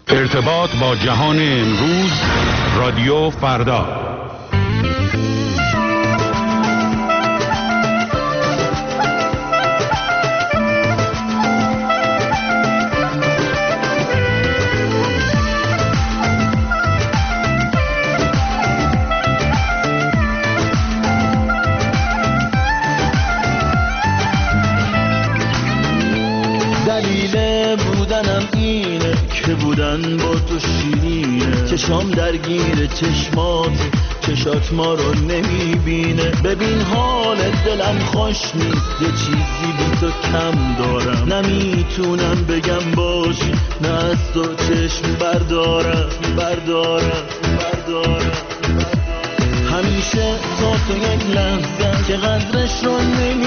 ارتباط با جهان امروز، رادیو فردا. بودن با تو شیرینه، چشام درگیر چشمات، چشات ما رو نمیبینه. ببین حال دلم خوش نیست، یه چیزی بی تو کم دارم. نمیتونم بگم باشی، نه از تو چشم بردارم. همیشه تا تو یک لحظه که قدرش رو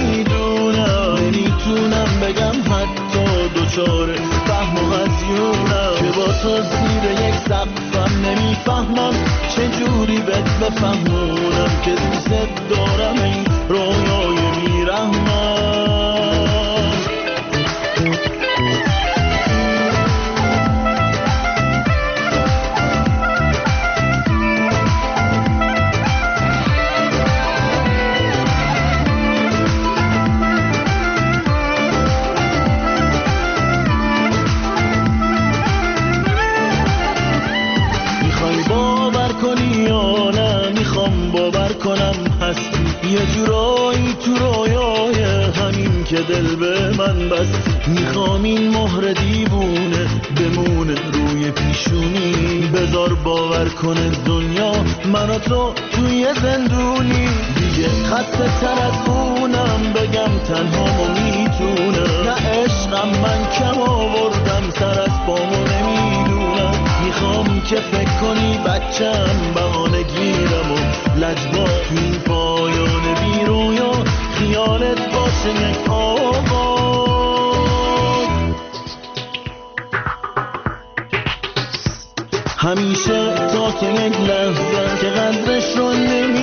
نمیتونم بگم حتی دوچاره فهم و هزیونم، که با تو زیر یک سقفم نمیفهمم چجوری بهت بفهمونم که دوست دارم این رویای میرحمم. یه جورایی تو رویای همین که دل به من بستی. میخوام این مهر دیوونه بمونه روی پیشونی. بذار باور کنه دنیا من و تو توی زندونی. دیگه خسته تر از اونم بگم تنهامو میتونم. نه عشقم من کم آوردم، سر از پامو نمیدونم. میخوام که فکر کنی بچم بهانه گیرم و لجبا تو این پایان بی رویا خیالت باشه یک آواز. همیشه تا که یک لحظه که قدرش رو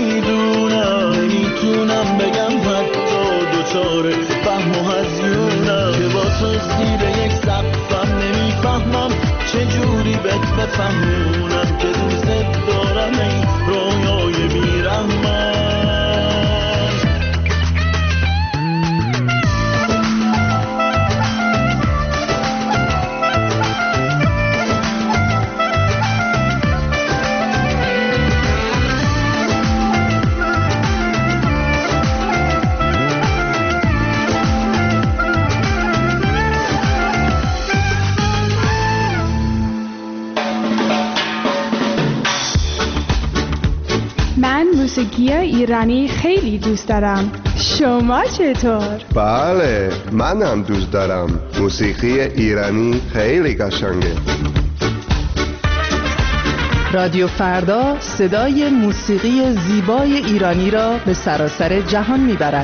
نمیتونم بگم حتی دوچاره فهم و هزیونم، که با تو زیر یک سقفم نمیفهمم چجوری بهت بفهمونم که دوست دارم این رویای میرحمم. موسیقی ایرانی خیلی دوست دارم. شما چطور؟ بله، من هم دوست دارم. موسیقی ایرانی خیلی قشنگه. رادیو فردا صدای موسیقی زیبای ایرانی را به سراسر جهان میبرد.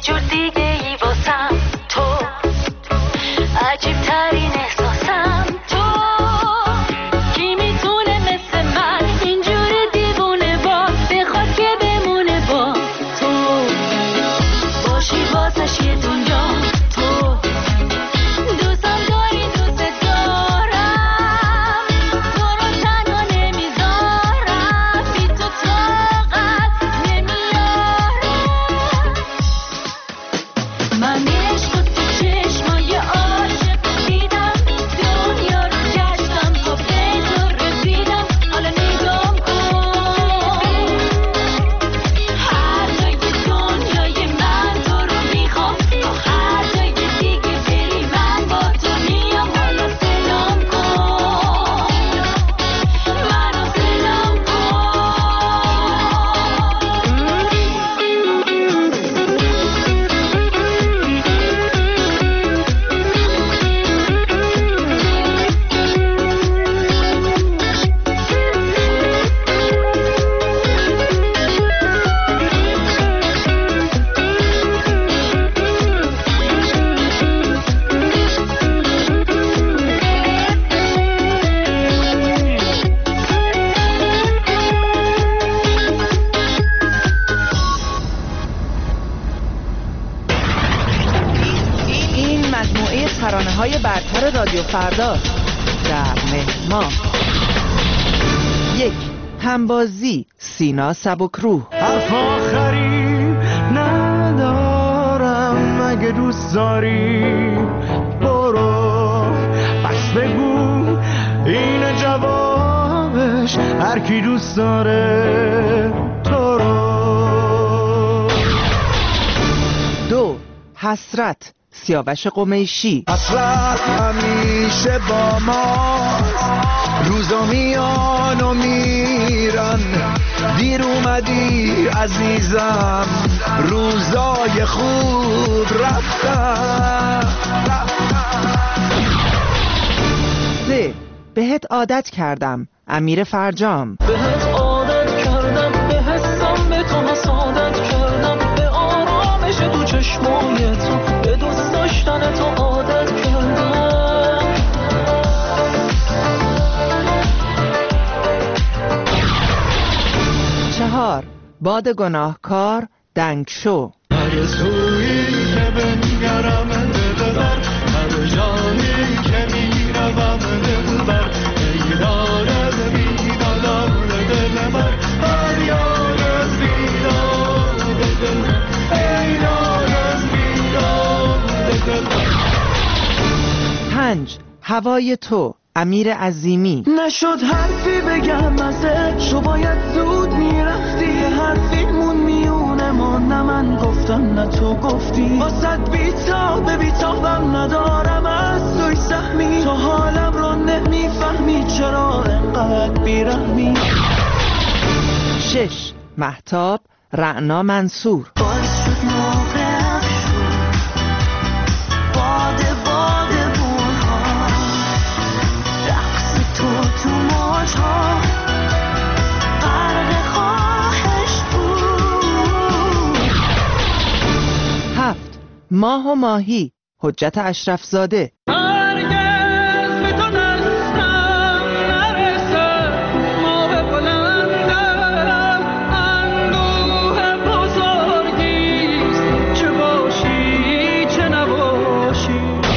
جور دیگه ای واسم تو، عجیب ترین احساسم تو. کی میتونه مثل من اینجوری دیوونه باز بخواد که بمونه با تو، باشی واسش یه دنیا تو. دوستم داری دوست دارم، تو رو تنها نمیذارم، بی تو طاقت نمیارم. من عشق تو چشمای عاشق دیدم، دنیا رو گشتم تا به تو رسیدم. حالا نگام کن، هر جای دنیای من تو رو میخوام، تا هر جای دیگه بری من با تو میام. حالا سلام کن، منو سلام این مجموعه ترانه‌های برتر رادیو فرداست. در مهمان 1. همبازی سینا سبکروح. حرف آخری ندارم، مگه دوست داری برو پس بگو این جوابش، هر کی دوست داره تو رو. 2. حسرت سیاوش قمیشی. حسرت همیشه با ما، روزا میان و میرن، دیر اومدی عزیزم، روزای خوب رفتن. 3. بهت عادت کردم امیر فرجام. بهت عادت کردم، به حسم به تو حسادت کردم، به آرامش تو چشمای تو، به دوست داشتن تو عادت کردم. 4. باد گناهکار دنگ شو. هر سویی که بنگرم دلبر، هر جایی که میروم دلبر، ای دارد بیدادم دلبر، فریاد از بیداد دلبر، ای دارد بیداد دلبر. 5. هوای تو امیر عظیمی. نشد حرفی بگم ازت، شو باید زود میرفتی، حرفیمون میونه ما، نه من گفتم نه تو گفتی، واسد بیتابم ندارم از توی سهمی، تو حالم رو نمیفهمی، چرا انقدر بیرحمی. 6. مهتاب رعنا منصور. باعث شد موقع شد باده بونها، رقص تو موجها، غرق خواهش بود. 7. ماه و ماهی حجت اشرف زاده. هرگز به تو دستم نرسه، ماه بلندم، اندوه بزرگیست، چه باشی چه نباشی.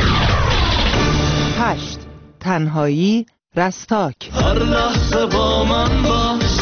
8. تنهایی رستاک. هر لحظه با من باش،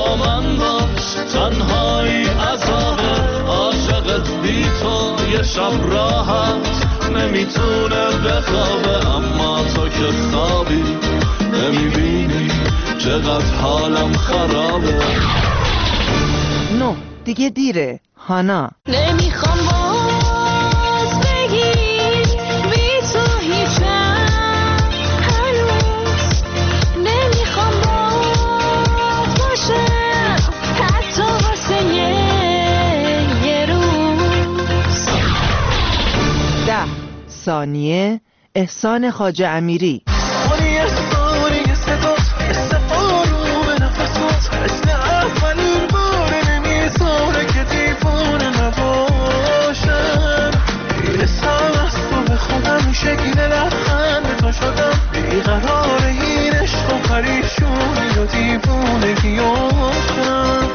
تنهایی عذابه، عاشقت بی تو یه شب راحت نمیتونه بخوابه، اما تو که خوابی نمیبینی چقدر حالم خرابه. 9. دیگه دیره هانا. نمیخوام باز بگی بی تو هیچم، هنوز نمیخوام باز باشم، حتی واسه یه روز. 10. ثانیه احسان خواجه امیری. گوشگیر لبخند تو شدم، بیقرار این عشق و پریشونی و دیوونگی افتم.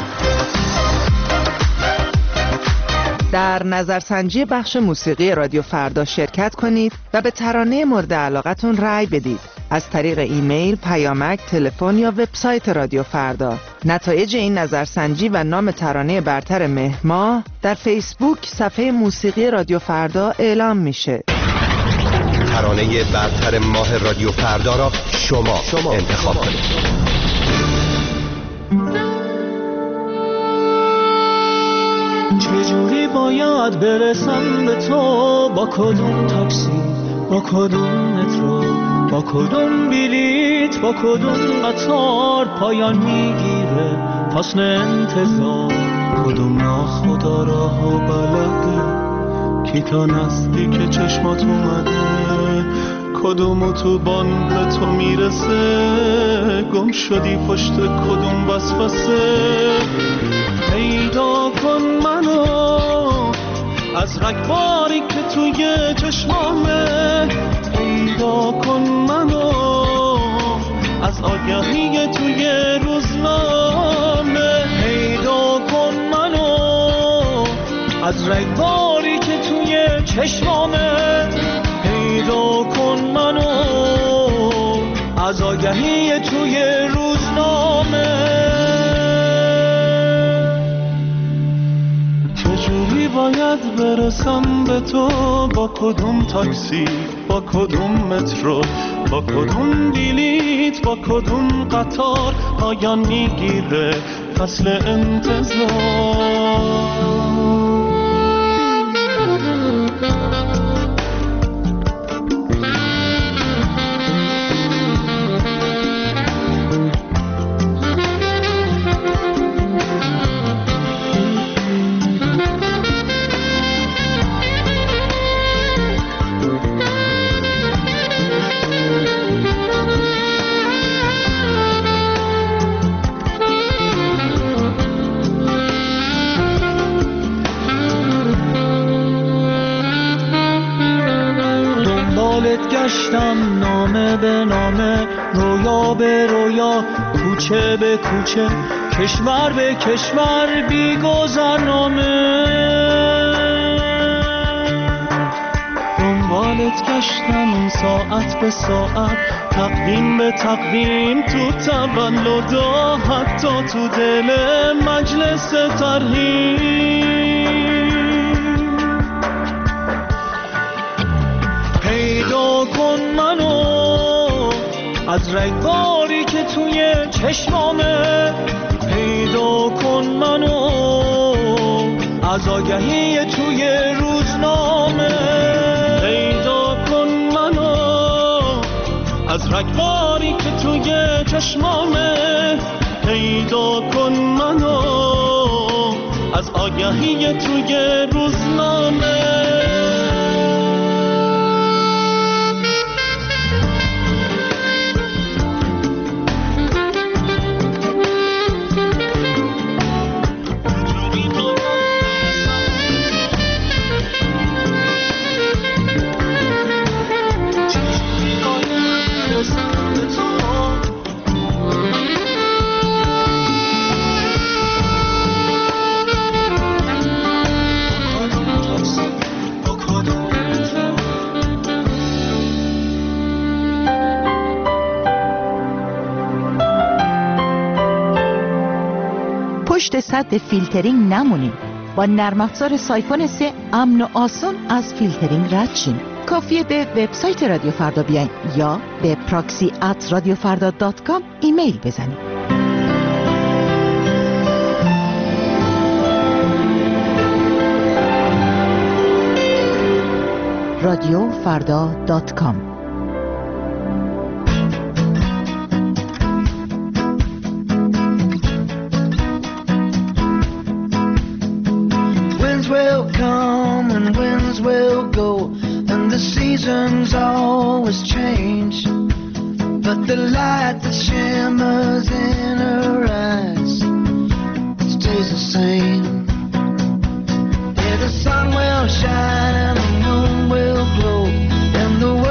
در نظرسنجی بخش موسیقی رادیو فردا شرکت کنید و به ترانه مورد علاقتون رأی بدید از طریق ایمیل، پیامک، تلفن یا وبسایت رادیو فردا. نتایج این نظرسنجی و نام ترانه برتر ماه ماه در فیسبوک صفحه موسیقی رادیو فردا اعلام میشه. ترانه برتر ماه رادیو فردا را شما انتخاب کنید. چجوری باید برسم به تو؟ با کدوم تاکسی، با کدوم مترو، با کدوم بلیت، با کدوم قطار پایان میگیره فصل انتظار؟ کدوم ناخدا راه و بلده کی تا نزدیک چشمات اومده؟ کدوم اتوبان به تو میرسه؟ گم شدی پشت کدوم وسوسه؟ پیدا کن منو از رگباری که توی چشمامه، پیدا کن منو از آگهی توی روزنامه، پیدا کن منو از رگباری که توی چشمامه، پیدا کن منو از آگهی توی روزنامه. چجوری باید برسم به تو؟ با کدوم تاکسی، با کدوم مترو، با کدوم بلیت، با کدوم قطار پایان میگیره فصل انتظار؟ گشتم نامه به نامه، رویا به رویا، کوچه به کوچه، کشور به کشور، بی گذرنامه. دنبالت گشتم ساعت به ساعت، تقویم به تقویم، تو تولدا، حتی تو دل مجلس ترحیم. پیدا کن منو از رگباری که توی چشمامه، پیدا کن منو از آگهی توی روزنامه، پیدا کن منو از رگباری که توی چشمامه، پیدا کن منو از آگهی توی روزنامه. پشت سد فیلترینگ نمونید. با نرم افزار سایفون 3 امن و آسان از فیلترینگ رد شین. کافیه به وبسایت رادیو فردا بیاین یا به proxy@radiofarda.com ایمیل بزنید. radiofarda.com. Will come and winds will go, and the seasons always change, but the light that shimmers in her eyes stays the same. Yeah, the sun will shine and the moon will glow, and the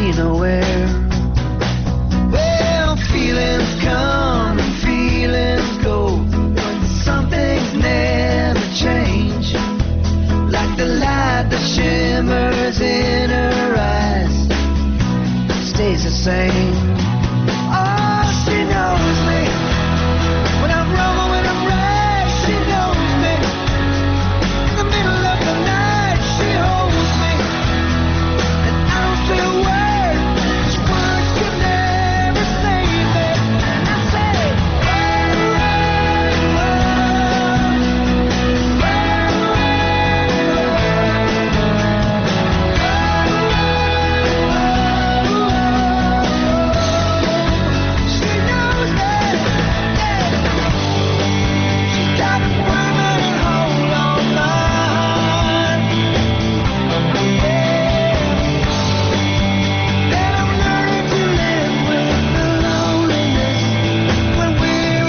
nowhere. Well, feelings come and feelings go, but some things never change. Like the light that shimmers in her eyes stays the same. Oh, she knows me. When I'm wrong or when I'm right, she knows me. In the middle of the night, she holds me. And I don't say a word, 'cause words could never save me. And I say, she knows me. She got a permanent hold on my heart. That I'm learning to live with the loneliness when we're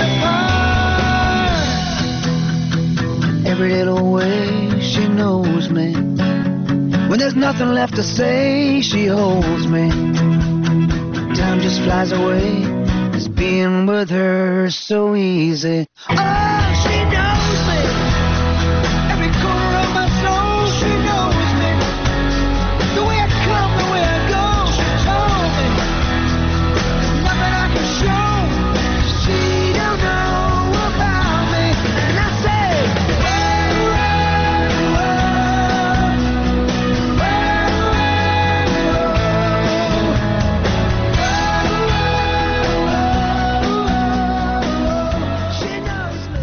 apart. Every little way she knows me. When there's nothing left to say, she holds me. Time just flies away. It's being with her so easy. Oh, she knows me. Every corner of my soul, she knows me. The way I come, the way I go, she told me. There's nothing I can show she don't know about me. And I say, she knows me.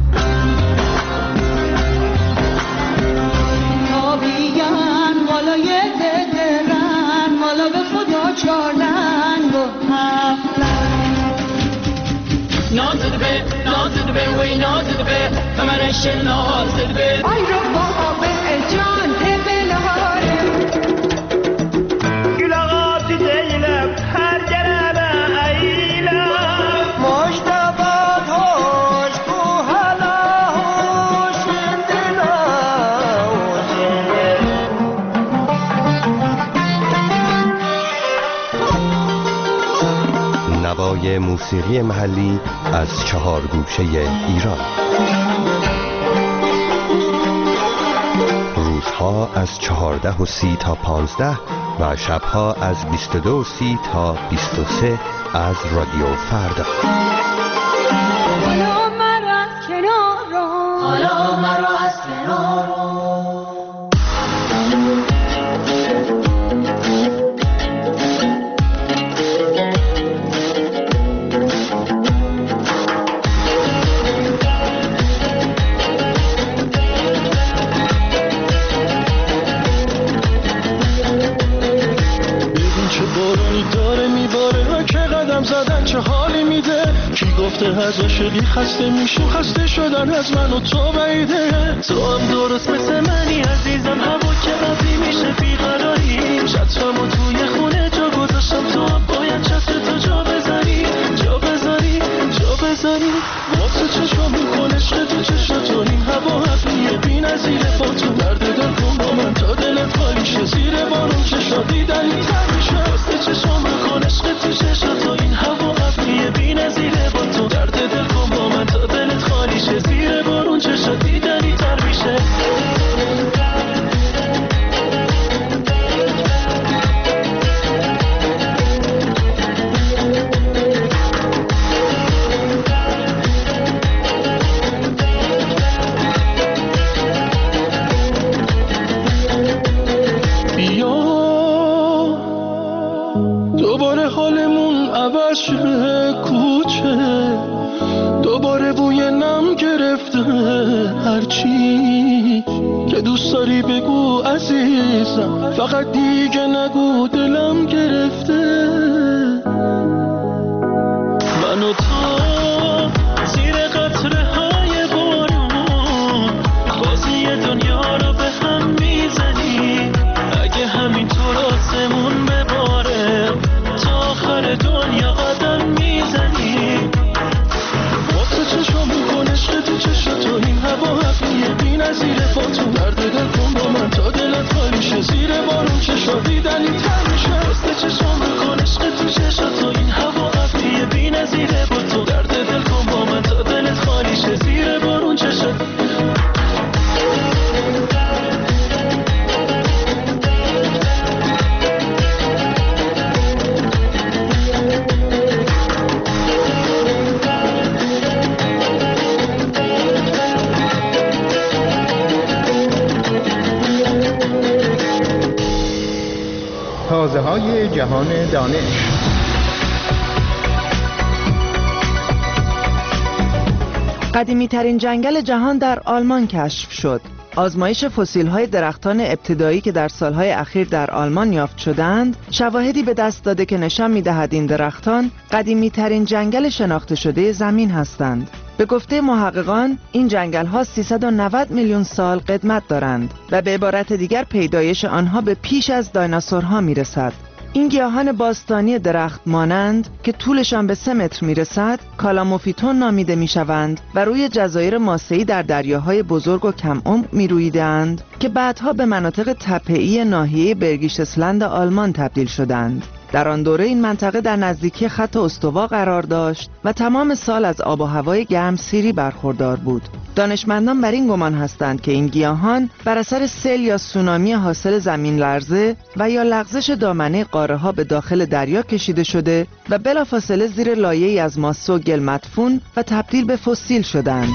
آبیان بالای درن مالا به خدا چارلنگ و نازد به وی نازد به منش نازد به آی رو بابا به جان بلاره گلاغات دیلم هر گربه ایلم مشتبات هوش کو حالا هوش دلا نوای موسیقی محلی از 4 گوشه ایران. روزها از 14:30 تا 15 و شبها از 22:30 تا 23 از رادیو فردا. حالا مرا از کنارم حالا مرا از کنارم ببین چه بارانی داره میباره، که قدم زدن چه حالی میده. کی گفته از عاشقی خسته میشیم، خسته شدن از من و تو بعیده. تو هم درست مثل منی عزیزم، هوا که قبلی میشه بیقراری. چترمو توی خونه جا گذاشتم، تو هم باید چترتو جا بزنی، جا بزنی، جا بزنی. واسه چشم میکن عشق تو چشم تو، این هوا حقیه بی نظیره. با تو درد دل کن با من تا دلت خالی شه، زیر بارون که شادی دلی تر میشه. واسه چشم میکن عشق تو چشم تو، این هوا حقیه بی نظیره. با تو درد دل کن با من تا دلت خالی شه، زیر بارون که شادی دلی تر میشه. دوباره حالمون عوض شده کوچه، دوباره بوی نم گرفته. هرچی که دوست داری بگو عزیزم، فقط دیگه نگو دلم گرفته. من و تو زیر قطره های بارون، بازی دنیا رو به هم میزنی. اگه همینطور آسمون بباره، تا آخر دنیا قدم میزنی. واسه چشم میکن عشق تو چشم تو، این هوا حقیه بی نظیره. با تو درد دل کن با من تا دلت خالی شه، زیر بارون که شادی دلی تر میشه. واسه تازه‌های جهان دانش. قدیمی ترین جنگل جهان در آلمان کشف شد. آزمایش فسیل‌های درختان ابتدایی که در سالهای اخیر در آلمان یافت شدند، شواهدی به دست داده که نشان می‌دهد این درختان قدیمی‌ترین جنگل شناخته شده زمین هستند. به گفته محققان، این جنگل‌ها 390 میلیون سال قدمت دارند و به عبارت دیگر پیدایش آنها به پیش از دایناسورها می‌رسد. این گیاهان باستانی درخت مانند که طولشان به 3 متر میرسد کالاموفیتون نامیده میشوند و روی جزایر ماسه‌ای در دریاهای بزرگ و کم عمق میرویدند که بعدها به مناطق تپه‌ای ناحیه برگیشتسلند آلمان تبدیل شدند. در آن دوره این منطقه در نزدیکی خط استوا قرار داشت و تمام سال از آب و هوای گرمسیری برخوردار بود. دانشمندان بر این گمان هستند که این گیاهان بر اثر سیل یا سونامی حاصل زمین لرزه و یا لغزش دامنه قاره‌ها به داخل دریا کشیده شده و بلافاصله زیر لایه‌ای از ماسه و گل مدفون و تبدیل به فسیل شدند.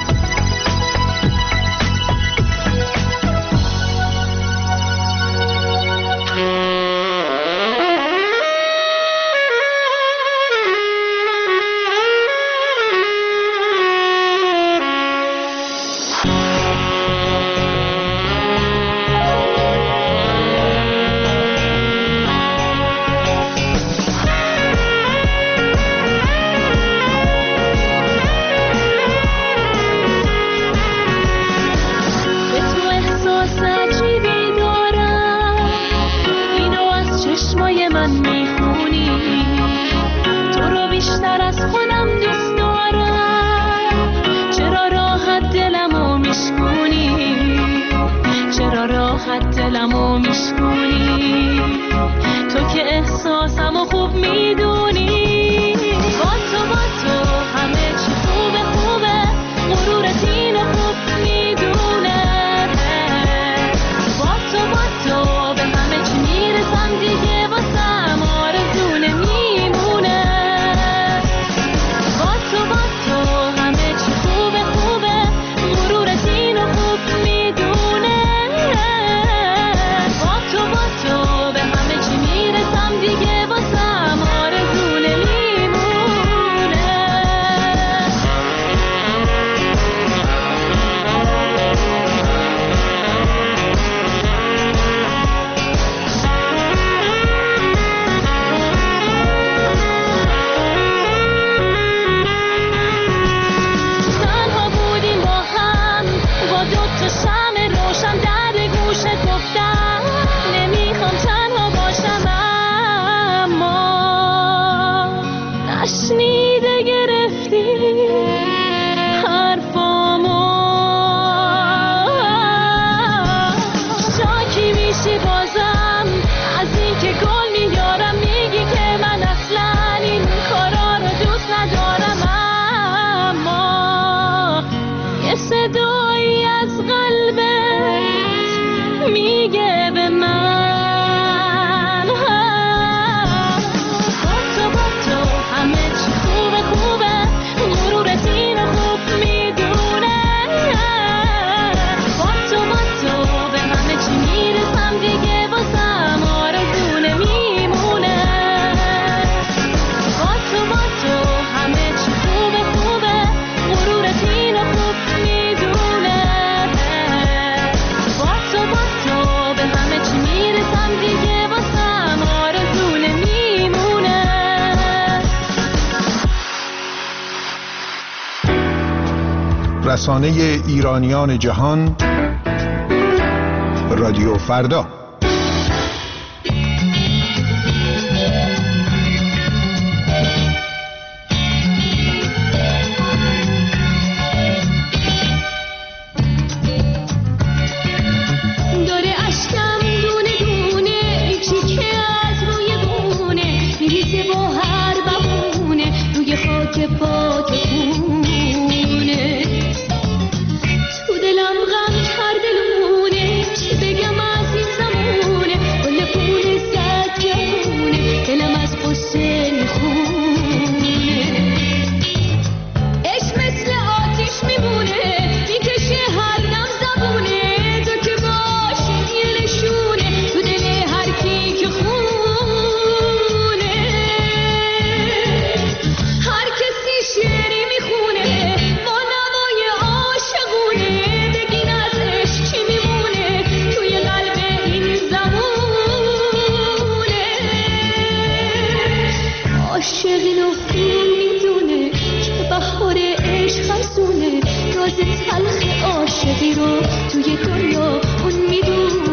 دلمو میشکونی تو که احساسمو خوب میدونی با تو همه چی خوبه غرورت اینو خوب میدونه با تو به همه چی میرسم دیگه واسم آرزو نمیمونه با تو همه چی خوبه غرورت اینو خوب میدونه رسانه ایرانیان جهان، رادیو فردا. تو دلم غم کرده لونه چی بگم عزیزم عاشقی رو توی دنیا اون میدونه.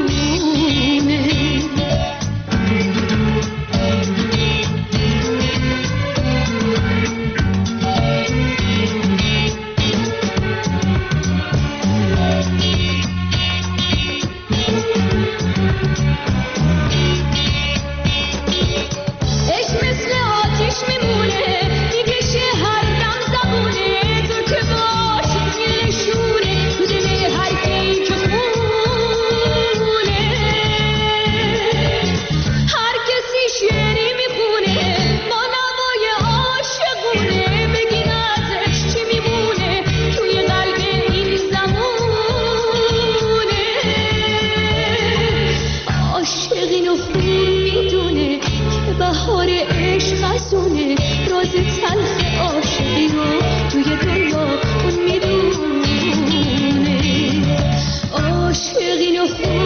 بهار عشق خزونه، راز تلخ عاشقی رو توی دنیا اون میدونه. عاشقین و